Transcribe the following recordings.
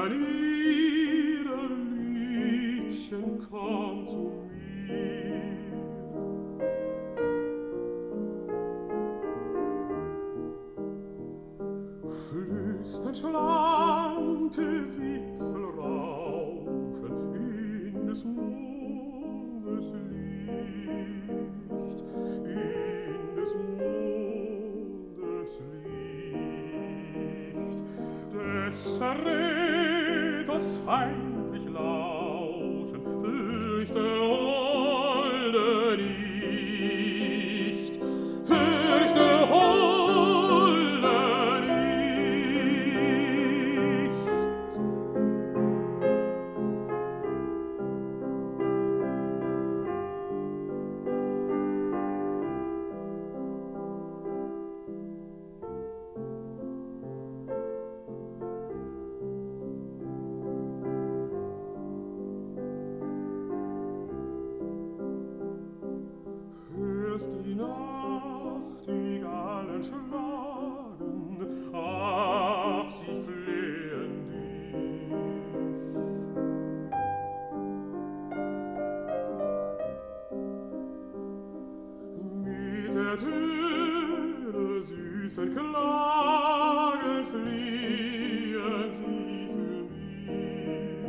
Liebchen, komm zu mir. Flüsternd schlanke Wipfel rauschen in des Mondes Licht, in des Mondes Licht, des Verräters feindlich lauschen, fürchte holde nicht, fürchte holde nicht. Hörst die Nachtigallen schlagen, ach, sie flehen dich. Mit der Töne süßen Klagen fliehen sie für mich.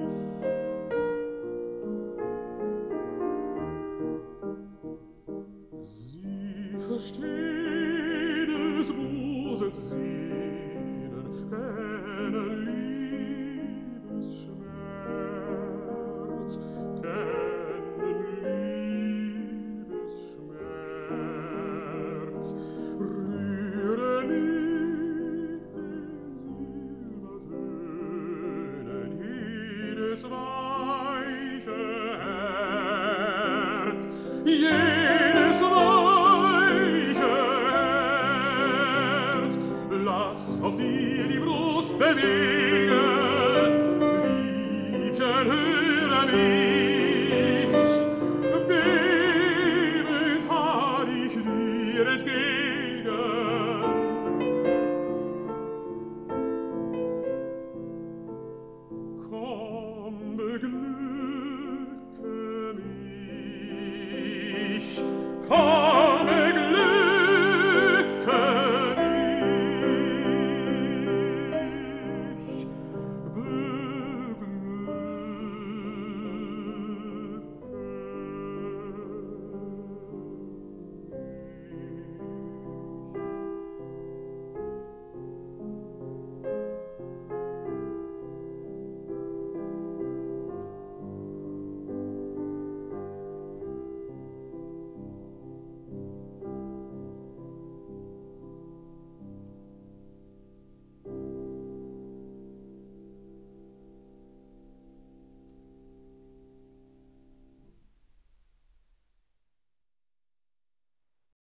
Sie verstehen des Buses Sehnen, kennen Liebesschmerz, kennen Liebesschmerz. Rühre nicht den Silbertönen jedes weiche Herz, jedes weiche Herz. Lass auf dir die Brust bewegen,